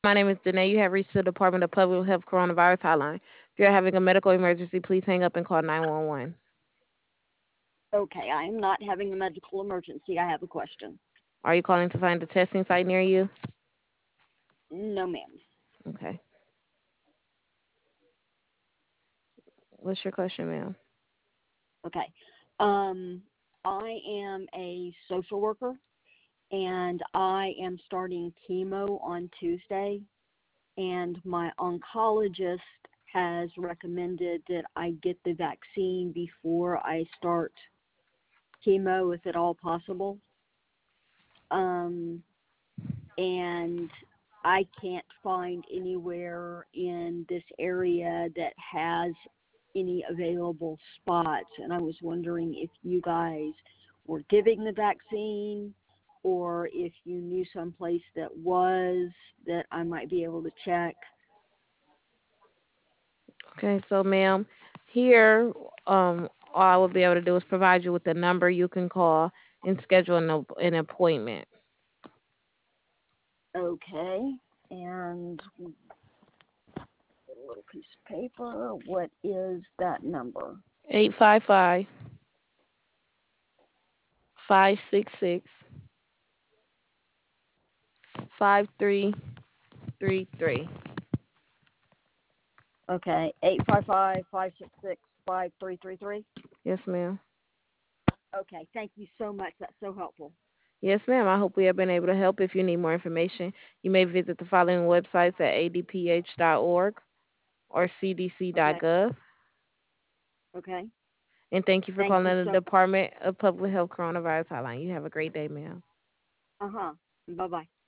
My name is Danae. You have reached the Department of Public Health Coronavirus Hotline. If you're having a medical emergency, please hang up and call 911. Okay, I am not having a medical emergency. I have a question. Are you calling to find a testing site near you? No, ma'am. Okay. What's your question, ma'am? Okay. I am a social worker, and I am starting chemo on Tuesday, and my oncologist has recommended that I get the vaccine before I start chemo, if at all possible. Um, and I can't find anywhere in this area that has any available spots. And I was wondering if you guys were giving the vaccine or if you knew someplace that was that I might be able to check. Okay, so ma'am, here, all I will be able to do is provide you with the number you can call and schedule an appointment. Okay. And a little piece of paper. What is that number? 855-566-5333. Okay, 855-566-5333. Yes, ma'am. Okay, thank you so much. That's so helpful. Yes, ma'am. I hope we have been able to help. If you need more information, you may visit the following websites at adph.org or Okay, cdc.gov. okay. And thank you for Thank calling you the so Department of Public Health Coronavirus Hotline. You have a great day, ma'am. Uh-huh. Bye-bye.